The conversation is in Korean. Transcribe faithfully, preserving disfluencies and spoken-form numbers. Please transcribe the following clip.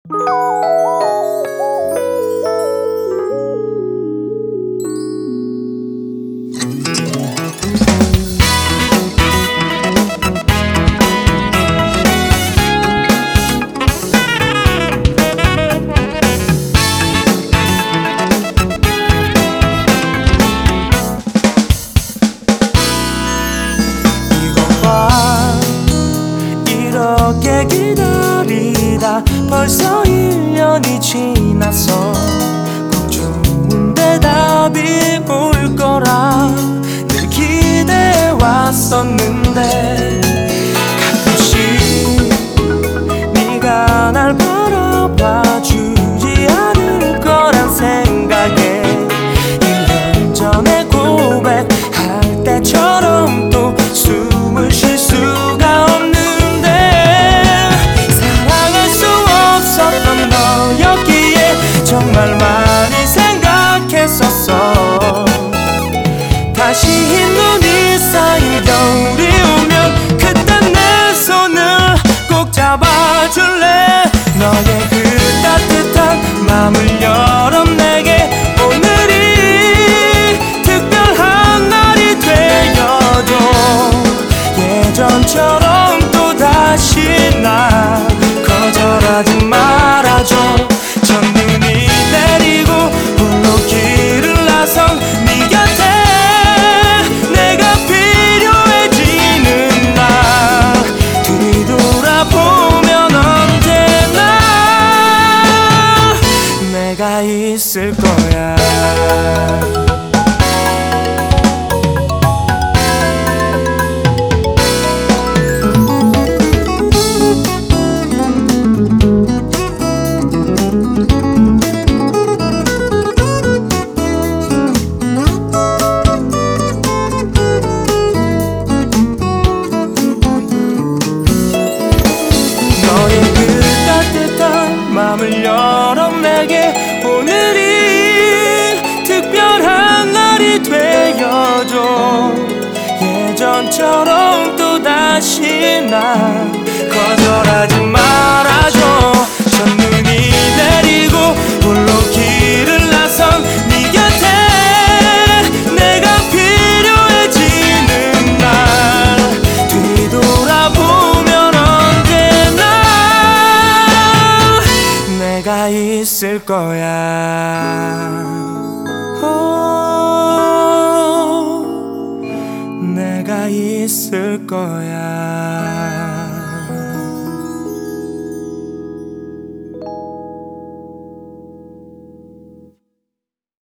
이렇게 기다리다 벌써 일 년이 지났어. 꼭 좋은 대답이 올 거라 늘 기대해 왔었는데 가끔씩 네가 날 바라봐 주지 않을 거란 생각에 일 년 전에 고백할 때처럼 또 숨을 쉴 수가 없는 너였기에 정말 많이 생각했었어. 다시 흰 눈이 쌓인 겨울이 오면 그땐 내 손을 꼭 잡아줄래. 너의 그 따뜻한 맘을 열어 내게 오늘이 특별한 날이 되어줘. 예전처럼 또다시 날 거절하지 말아줘. 첫눈이 내리고 홀로 길을 나선 네 곁에 내가 필요해지는 날 뒤돌아보면 언제나 내가 있을 거야. 맘을 열어 내게 오늘이 특별한 날이 되어줘. 예전처럼 또다시 날 거절하지 말아줘. 첫눈이 내리고 홀로 길을 나선 네 곁에 내가 필요해지는 날 뒤돌아보면 내가 있을 거야. 오, 내가 있을 거야.